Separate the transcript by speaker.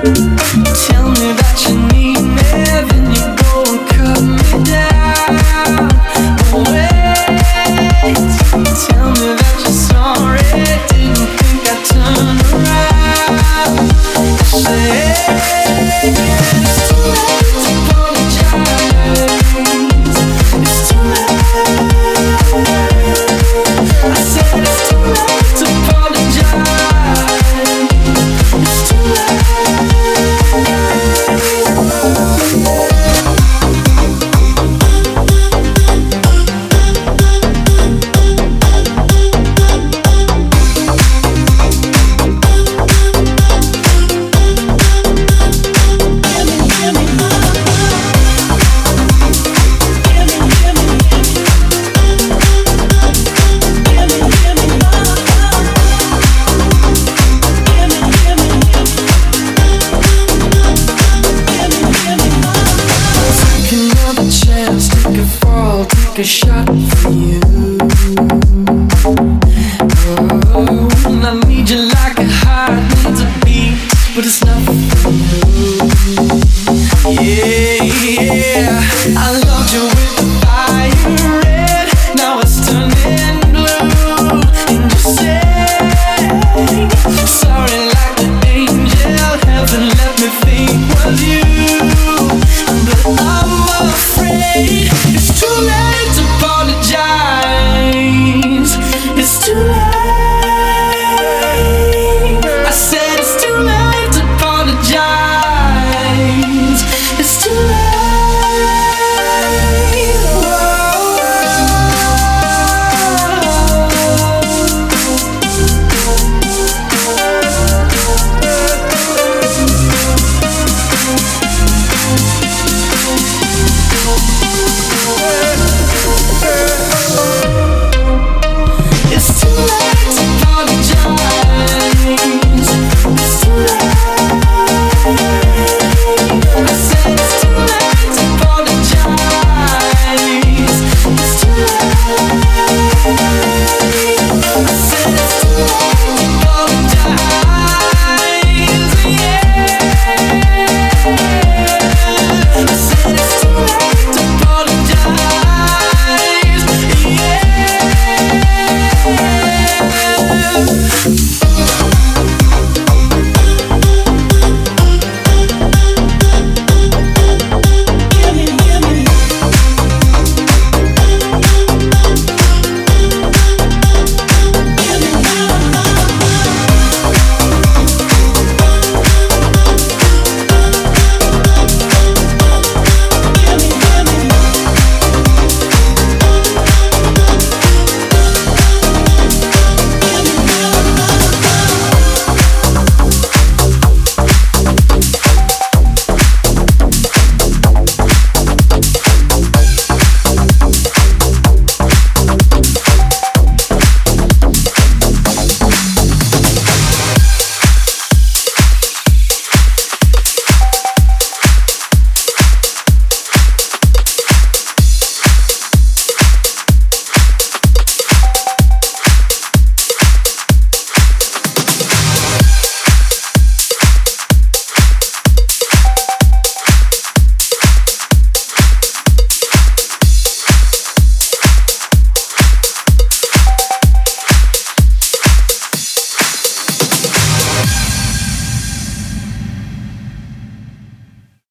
Speaker 1: Tell me that you need me, then you go and cut me down. Oh, wait, tell me that you're sorry, didn't think I'd turn around. Say it's too late to apologize. It's too late. I said it's too late to apologize. It's too late. Take a shot for you. Oh, I need you like a heart needs a beat, but it's not for you. Yeah, I loved you with